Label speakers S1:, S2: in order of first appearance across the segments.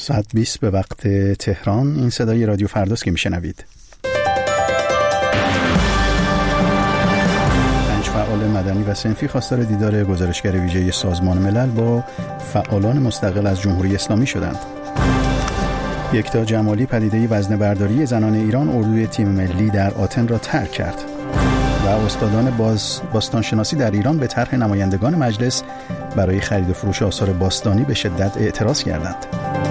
S1: 20 به وقت تهران. این صدای رادیو فرداست که میشنوید. 5 فعال مدنی و صنفی خواستار دیدار گزارشگر ویژه سازمان ملل با فعالان مستقل از جمهوری اسلامی شدند. یکتا جمالی پدیده وزنه‌برداری زنان ایران اردوی تیم ملی در آتن را ترک کرد و استادان باستانشناسی در ایران به طرح نمایندگان مجلس برای خرید و فروش آثار باستانی به شدت اعتراض کردند.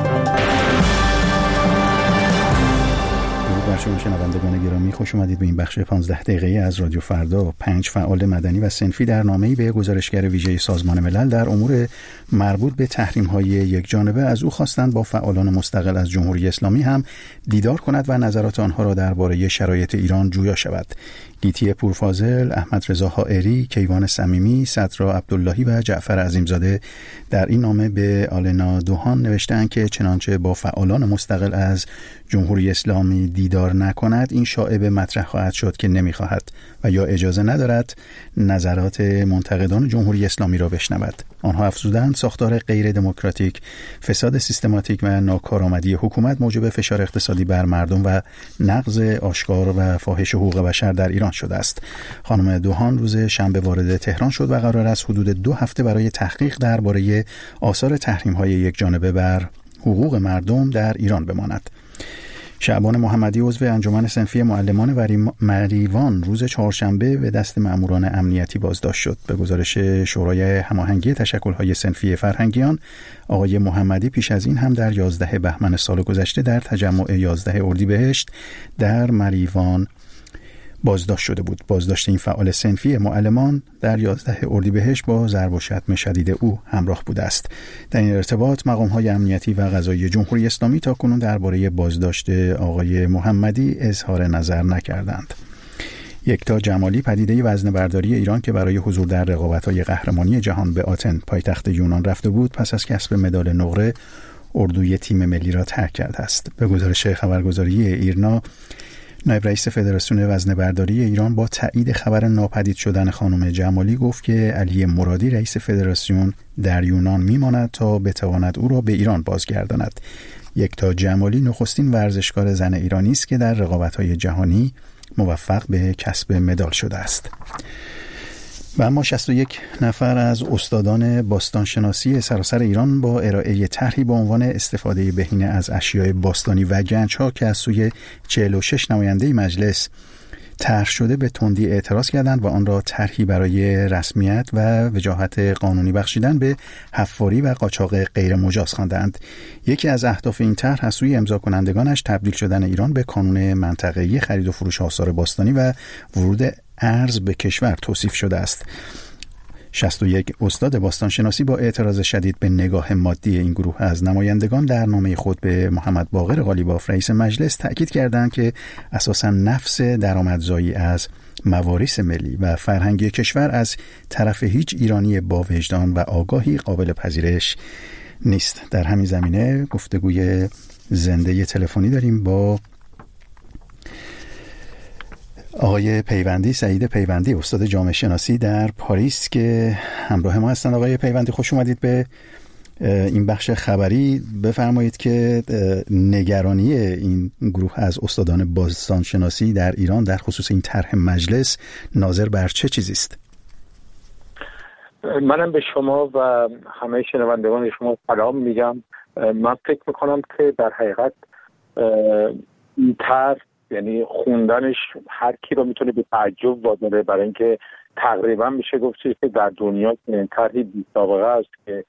S1: درود بر شما شنوندگان گرامی، خوش اومدید به این بخش 15 دقیقه‌ای از رادیو فردا. 5 فعال مدنی و صنفی در نامه‌ای به گزارشگر ویژه سازمان ملل در امور مربوط به تحریم‌های یکجانبه از او خواستند با فعالان مستقل از جمهوری اسلامی هم دیدار کند و نظرات آنها را درباره شرایط ایران جویا شود. گیتی پورفاضل، احمد رضا حائری، کیوان صمیمی، صدرا عبداللهی و جعفر عظیمزاده در این نامه به آلنا دوهان نوشتند که چنانچه با فعالان مستقل از جمهوری اسلامی دیدار نکند، این شایعه مطرح خواهد شد که نمیخواهد و یا اجازه ندارد نظرات منتقدان جمهوری اسلامی را بشنود. آنها افزودند ساختار غیر دموکراتیک، فساد سیستماتیک و ناکارآمدی حکومت موجب فشار اقتصادی بر مردم و نقض آشکار و فاحش حقوق بشر در ایران شده است. خانم دوهان روز شنبه وارد تهران شد و قرار است حدود 2 هفته برای تحقیق درباره آثار تحریم‌های یکجانبه بر حقوق مردم در ایران بماند. شعبان محمدی عضو انجمن صنفی معلمان مریوان روز چهارشنبه به دست مأموران امنیتی بازداشت شد. به گزارش شورای هماهنگی تشکل‌های صنفی فرهنگیان، آقای محمدی پیش از این هم در 11 بهمن سال گذشته در تجمع 11 اردیبهشت در مریوان بازداشت شده بود. بازداشت این فعال صنفی معلمان در 11 اردیبهشت با ضرب و شتم شدید او همراه بوده است. در این ارتباط مقام‌های امنیتی و قضایی جمهوری اسلامی تاکنون درباره بازداشت آقای محمدی اظهار نظر نکردند. یکتا جمالی پدیده وزنه‌برداری ایران که برای حضور در رقابت‌های قهرمانی جهان به آتن پایتخت یونان رفته بود، پس از کسب مدال نقره اردوی تیم ملی را ترک کرده است. به گزارش خبرگزاری ایرنا، نایب رئیس فدراسیون وزنه‌برداری ایران با تایید خبر ناپدید شدن خانم جمالی گفت که علی مرادی رئیس فدراسیون در یونان میماند تا بتواند او را به ایران بازگرداند. یکتا جمالی نخستین ورزشکار زن ایرانی است که در رقابت‌های جهانی موفق به کسب مدال شده است. و اما 61 نفر از استادان باستانشناسی سراسر ایران با ارائه طرحی با عنوان استفاده بهینه از اشیاء باستانی و گنج‌ها که از سوی 46 نماینده مجلس طرح شده به تندی اعتراض کردند و آن را طرحی برای رسمیت و وجاهت قانونی بخشیدن به حفاری و قاچاق غیر مجاز خواندند. یکی از اهداف این طرح از سوی امضا کنندگانش تبدیل شدن ایران به کانون منطقه‌ای خرید و فروش آثار باستانی و ورود ارز به کشور توصیف شده است. 61 استاد باستانشناسی با اعتراض شدید به نگاه مادی این گروه از نمایندگان در نامه خود به محمد باقر قالیباف رئیس مجلس تأکید کردند که اساساً نفس درآمدزایی از موارث ملی و فرهنگی کشور از طرف هیچ ایرانی با وجدان و آگاهی قابل پذیرش نیست. در همین زمینه گفتگوی زنده تلفنی داریم با آقای پیوندی، سعید پیوندی، استاد جامعه شناسی در پاریس که همراه ما هستند. آقای پیوندی خوش اومدید به این بخش خبری. بفرمایید که نگرانی این گروه از استادان باستانشناسی در ایران در خصوص این طرح مجلس ناظر بر چه چیزی است؟
S2: منم به شما و همه شنوندگان شما سلام میگم. من فکر میکنم که در حقیقت این طرح، یعنی خوندنش هر کی رو میتونه به تعجب واداره، برای اینکه تقریبا میشه گفت که در دنیا این طرحی بی‌سابقه است که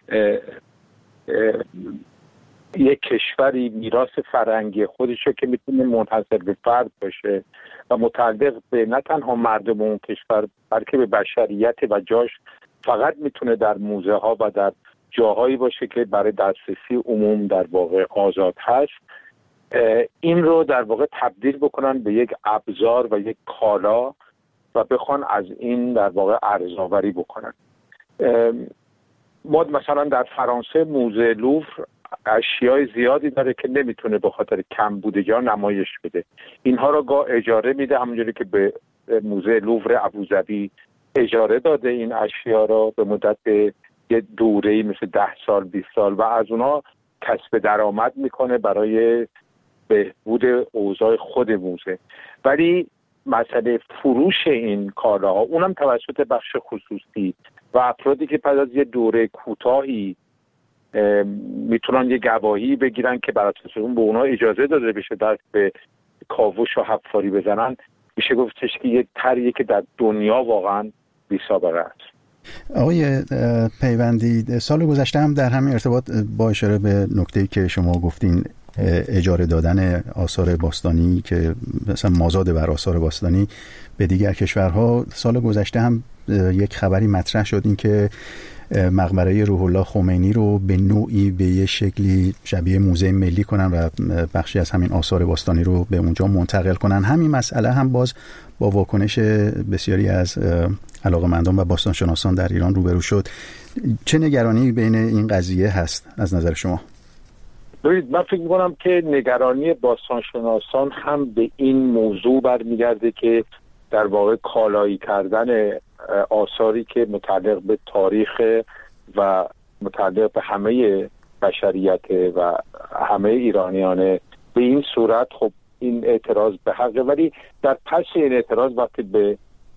S2: یک کشوری میراث فرهنگی خودشو که میتونه منحصر به فرد باشه و متعلق به نه تنها مردم اون کشور بلکه به بشریت و جاش فقط میتونه در موزه ها و در جاهایی باشه که برای دسترسی عموم در واقع آزاد هست، این رو در واقع تبدیل بکنن به یک ابزار و یک کالا و بخوان از این در واقع ارزآوری بکنن. ما مثلا در فرانسه موزه لوور اشیای زیادی داره که نمیتونه به خاطر کمبود جا نمایش بده. اینها رو گاه اجاره میده، همونجوری که به موزه لوور ابوظبی اجاره داده این اشیا رو به مدت یه دوره‌ای مثل 10 سال 20 سال و از اونها کسب درآمد میکنه برای بهبود اوضاع خود موزه. ولی مسئله فروش این کالاها اونم توسط بخش خصوصی و افرادی که پس از یه دوره کوتاهی میتونن یه گواهی بگیرن که بر اساس اون به اونها اجازه داده بشه دست به کاوش و حفاری بزنن، میشه گفتش که یک طریقی که در دنیا واقعا بی سابقه است.
S1: آقای پیوندی، سال گذشته هم در همین ارتباط با اشاره به نکته‌ای که شما گفتین اجاره دادن آثار باستانی که مثلا مازاد بر آثار باستانی به دیگر کشورها، سال گذشته هم یک خبری مطرح شد این که مقبره روح الله خمینی رو به نوعی به یه شکلی شبیه موزه ملی کنن و بخشی از همین آثار باستانی رو به اونجا منتقل کنن. همین مسئله هم باز با واکنش بسیاری از علاقه‌مندان و باستانشناسان در ایران روبرو شد. چه نگرانی بین این قضیه هست از نظر شما؟
S2: من فکر می‌کنم که نگرانی باستانشناسان هم به این موضوع برمیگرده که در واقع کالایی کردن آثاری که متعلق به تاریخ و متعلق به همه بشریت و همه ایرانیانه به این صورت، خب این اعتراض به حقه. ولی در پس این اعتراض وقتی به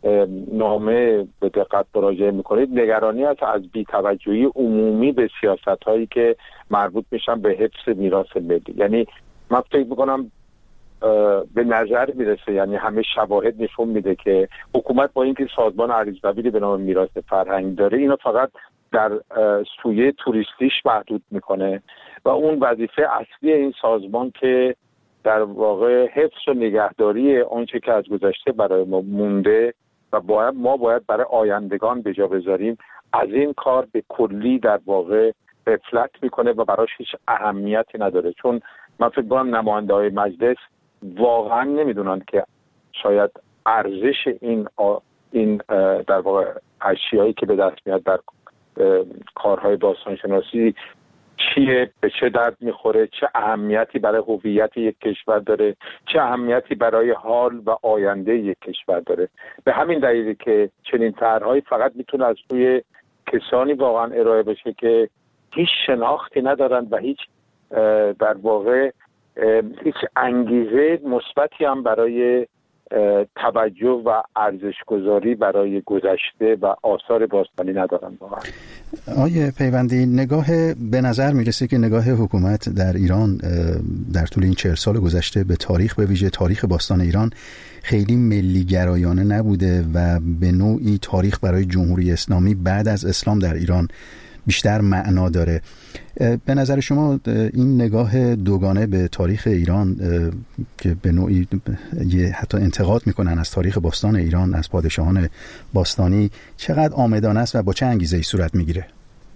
S2: نامه به دقت مراجعه میکنید، نگرانی است از بی‌توجهی عمومی به سیاست‌هایی که مربوط میشن به حفظ میراث ملی. یعنی من فکر میکنم به نظر میرسه، یعنی همه شواهد نشون میده که حکومت با اینکه سازمان ارزش‌نویسی به نام میراث فرهنگ داره، اینو فقط در سویه توریستیش محدود میکنه و اون وظیفه اصلی این سازمان که در واقع حفظ و نگهداری آنچه که از گذشته برای ما مونده و ما باید برای آیندگان به جا بذاریم، از این کار به کلی در واقع غفلت میکنه و براش هیچ اهمیتی نداره. چون من فکر می‌کنم نماینده‌های مجلس واقعا نمیدونن که شاید ارزش این در واقع اشیایی که به دست میاد در کارهای باستانشناسی چیه، به چه درد میخوره، چه اهمیتی برای هویت یک کشور داره، چه اهمیتی برای حال و آینده یک کشور داره. به همین دلیلی که چنین طرح‌هایی فقط میتونه از سوی کسانی واقعا ارائه بشه که هیچ شناختی ندارن و هیچ در واقع هیچ انگیزه مثبتی هم برای توجه و ارزش‌گذاری برای گذشته و آثار باستانی ندارن. واقعا
S1: آیه پیوندی، به نظر میرسه که نگاه حکومت در ایران در طول این 40 سال گذشته به تاریخ، به ویژه تاریخ باستان ایران، خیلی ملی گرایانه نبوده و به نوعی تاریخ برای جمهوری اسلامی بعد از اسلام در ایران بیشتر معنا داره. به نظر شما این نگاه دوگانه به تاریخ ایران که به نوعی حتی انتقاد میکنن از تاریخ باستان ایران، از پادشاهان باستانی، چقدر عامدانه است و با چه انگیزه‌ای صورت میگیره؟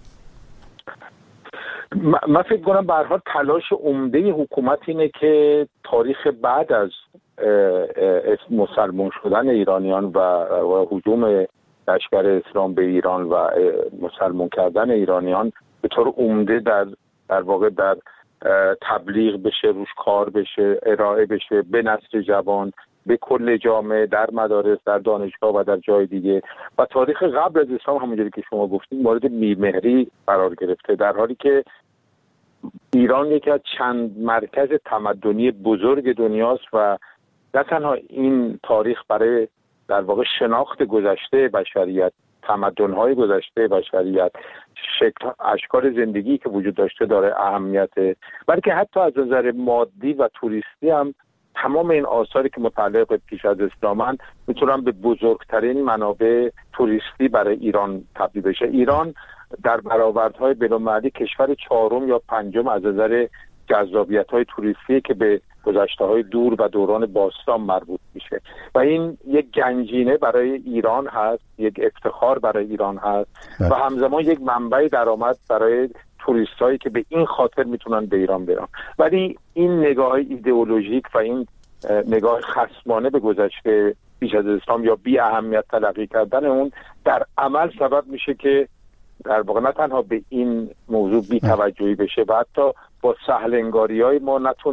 S2: من فکر کنم به هر حال تلاش عمده حکومت اینه که تاریخ بعد از مسلمان شدن ایرانیان و هجوم لشکر اسلام به ایران و مسلمان کردن ایرانیان به طور عمده در واقع در تبلیغ بشه، روش کار بشه، ارائه بشه به نسل جوان، به کل جامعه، در مدارس، در دانشگاه و در جای دیگه. و تاریخ قبل از اسلام همونجوری که شما گفتید مورد بی‌مهری قرار گرفته، در حالی که ایران یکی از چند مرکز تمدنی بزرگ دنیاست و نه تنها این تاریخ برای در واقع شناخت گذشته بشریت، تمدن‌های گذشته بشریت، اشکال زندگی که وجود داشته داره اهمیت، بلکه حتی از نظر مادی و توریستی هم تمام این آثاری که متعلق به پیش از اسلامن میتونن به بزرگترین منابع توریستی برای ایران تبدیل بشه. ایران در برآوردهای بین‌المللی کشور 4م یا 5م از نظر جذابیت‌های توریستی که به گذشته‌های دور و دوران باستان مربوط میشه و این یک گنجینه برای ایران هست، یک افتخار برای ایران هست و همزمان یک منبع درآمد برای توریستایی که به این خاطر میتونن به ایران برن. ولی این نگاه ایدئولوژیک و این نگاه خصمانه به گذشته پیش از اسلام یا بی اهمیت تلقی کردن اون در عمل سبب میشه که در واقع نه تنها به این موضوع بی توجهی بشه و حتی با سهل انگاری‌های ما نتونیم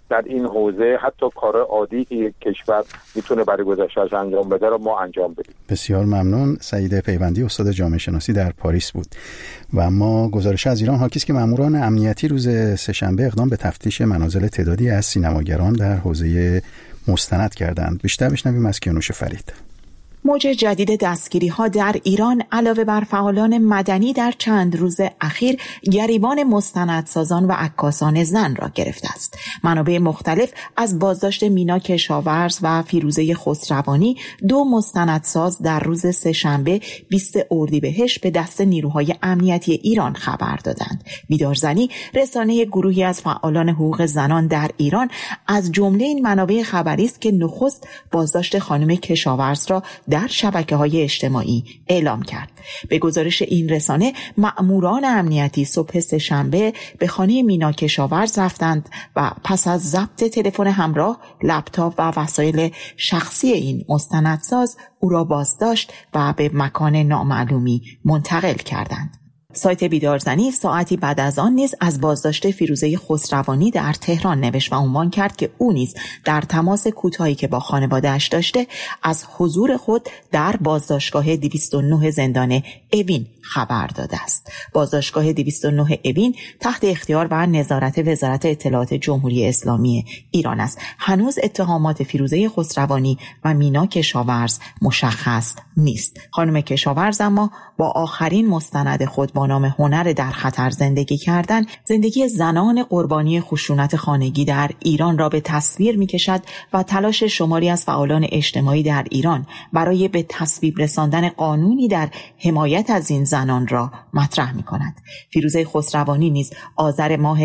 S2: در این حوزه حتی کار عادی که یک کشور میتونه برای گذشته‌اش انجام بده رو ما انجام بدیم.
S1: بسیار ممنون. سعید پیوندی، استاد جامعه شناسی در پاریس بود. و اما گزارش از ایران حاکی است که ماموران امنیتی روز سه‌شنبه اقدام به تفتیش منازل تعدادی از سینماگران در حوزه مستند کردند. بیشتر بشنویم از کیانوش فرید.
S3: موج جدید دستگیری‌ها در ایران علاوه بر فعالان مدنی در چند روز اخیر گریبان مستندسازان و عکاسان زن را گرفته است. منابع مختلف از بازداشت مینا کشاورز و فیروزه خسروانی، 2 مستندساز، در روز سه‌شنبه 20 اردیبهشت به دست نیروهای امنیتی ایران خبر دادند. بیدارزنی، رسانه گروهی از فعالان حقوق زنان در ایران، از جمله این منابع خبری است که نخست بازداشت خانم کشاورز را در شبکه‌های اجتماعی اعلام کرد. به گزارش این رسانه، مأموران امنیتی صبح سه‌شنبه به خانه مینا کشاورز رفتند و پس از ضبط تلفن همراه، لپتاپ و وسایل شخصی این مستندساز، او را بازداشت و به مکان نامعلومی منتقل کردند. سایت بیدارزنی ساعتی بعد از آن نیز از بازداشت فیروزه خسروانی در تهران نوشت و عنوان کرد که او نیز در تماس کوتاهی که با خانواده‌اش داشته از حضور خود در بازداشتگاه 209 زندان اوین خبر داده است. بازداشتگاه 209 اوین تحت اختیار و نظارت وزارت اطلاعات جمهوری اسلامی ایران است. هنوز اتهامات فیروزه خسروانی و مینا کشاورز مشخص نیست. خانم کشاورز اما با آخرین مستند خود با نام هنر در خطر زندگی کردن، زندگی زنان قربانی خشونت خانگی در ایران را به تصویر می‌کشد و تلاش شماری از فعالان اجتماعی در ایران برای به تصویب رساندن قانونی در حمایت از این زنان را مطرح می‌کند. فیروزه خسروانی نیز آذر ماه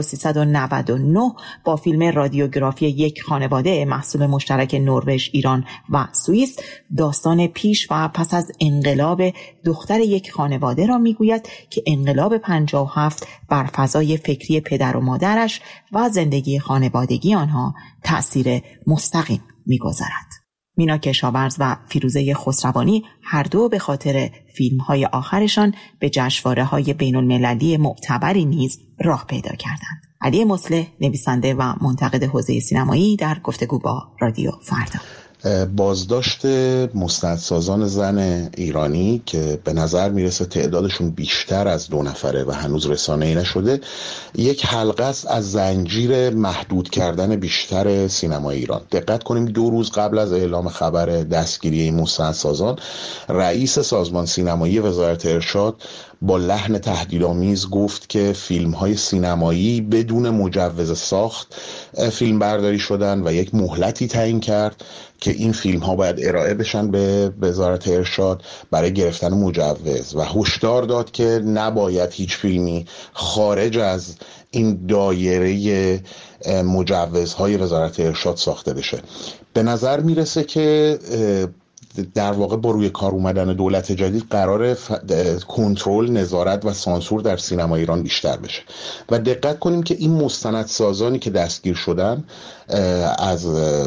S3: 1399 با فیلم رادیوگرافی یک خانواده محصول مشترک نروژ، ایران و سوئیس، داستان پیش و پس از انقلاب دختر یک خانواده را میگوید که انقلاب 57 بر فضای فکری پدر و مادرش و زندگی خانوادگی آنها تأثیر مستقیم میگذارد. مینا کشاورز و فیروزه خسروانی هر دو به خاطر فیلم‌های آخرشان به جشنواره‌های بین‌المللی معتبری نیز راه پیدا کردند. علی مصلح، نویسنده و منتقد حوزه سینمایی، در گفتگو با رادیو فردا.
S4: بازداشت مستندسازان زن ایرانی که به نظر میرسه تعدادشون بیشتر از 2 نفره و هنوز رسانه‌ای نشده، یک حلقه است از زنجیر محدود کردن بیشتر سینما ایران. دقت کنیم 2 روز قبل از اعلام خبر دستگیری این مستندسازان، رئیس سازمان سینمایی وزارت ارشاد با لحن تهدیدآمیز گفت که فیلم‌های سینمایی بدون مجوز ساخت فیلم برداری شدن و یک مهلتی تعیین کرد که این فیلم‌ها باید ارائه بشن به وزارت ارشاد برای گرفتن مجوز و هشدار داد که نباید هیچ فیلمی خارج از این دایره مجوزهای وزارت ارشاد ساخته بشه. به نظر میرسه که در واقع با روی کار اومدن دولت جدید قرار کنترل، نظارت و سانسور در سینما ایران بیشتر بشه و دقت کنیم که این مستندسازانی که دستگیر شدن از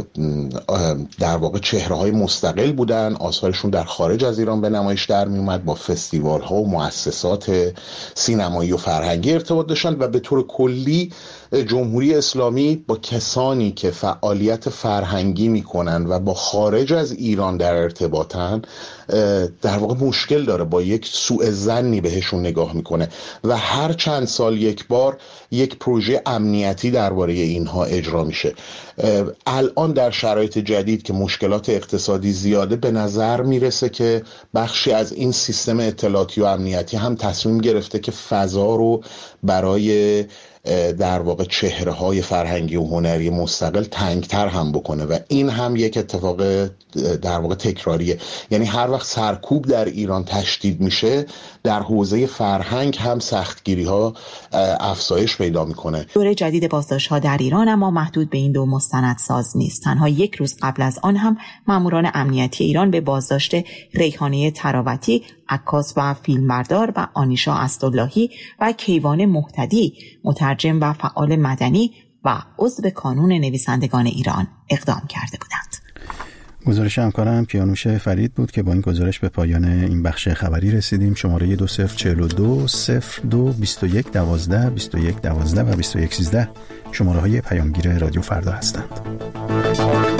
S4: در واقع چهره‌های مستقل بودن، آثارشون در خارج از ایران به نمایش در می اومد، با فستیوال‌ها و مؤسسات سینمایی و فرهنگی ارتباط داشتن و به طور کلی جمهوری اسلامی با کسانی که فعالیت فرهنگی میکنن و با خارج از ایران در ارتباطن در واقع مشکل داره، با یک سوء ظنی بهشون نگاه میکنه و هر چند سال یک بار یک پروژه امنیتی درباره اینها اجرا میشه. الان در شرایط جدید که مشکلات اقتصادی زیاده، به نظر میرسه که بخشی از این سیستم اطلاعاتی و امنیتی هم تصمیم گرفته که فضا رو برای در واقع چهره‌های فرهنگی و هنری مستقل تنگتر هم بکنه و این هم یک اتفاق در واقع تکراریه. یعنی هر وقت سرکوب در ایران تشدید میشه، در حوزه فرهنگ هم سختگیری‌ها افزایش پیدا میکنه.
S3: دوره جدید بازداشت‌ها در ایران اما محدود به این 2 مستندساز نیست. تنها 1 روز قبل از آن هم ماموران امنیتی ایران به بازداشت ریحانه تراوتی، عکاس و فیلمبردار، و آنیشا اسداللهی و کیوان مهتدی، مترجم و فعال مدنی و عضو کانون نویسندگان ایران اقدام کرده بودند.
S1: گزارش همکارم کیانوش فرید بود که با این گزارش به پایان این بخش خبری رسیدیم. شماره 2042 02 21 12 21 12 و 21 13 شماره‌های پیامگیر رادیو فردا هستند.